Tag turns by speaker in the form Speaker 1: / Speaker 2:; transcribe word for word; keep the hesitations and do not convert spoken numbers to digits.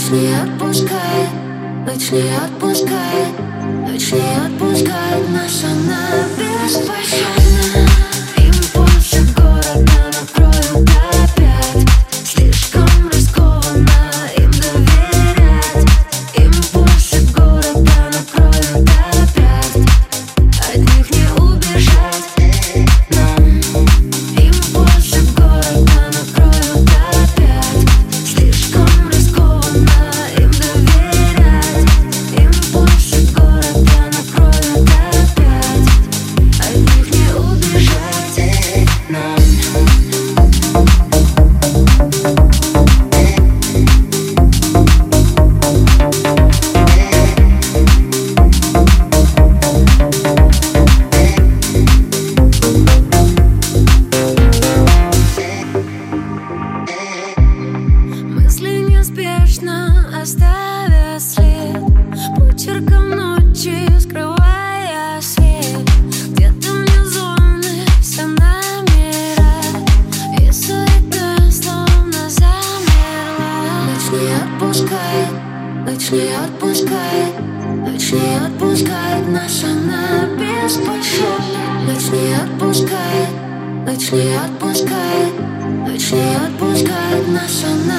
Speaker 1: Ночь не отпускает, ночь не отпускает, ночь не отпускает нас, она беспощадна. Импульсы города накроют опять, слишком рискованно им доверять. Импульсы города накроют опять, от них не убежать нам. Импульсы города накроют опять, слишком рискованно им доверять. Импульсы города накроют опять, от них не убежать нам. Мысли неспешно оставя след, почерком ночи скрывая свет. Где-то внизу все номера, и суета словно замерла. Ночь не отпускает, ночь не отпускает, ночь не отпускает нас, она беспощадна. Ночь не отпускает, ночь не отпускает, ночь не отпускает нас, она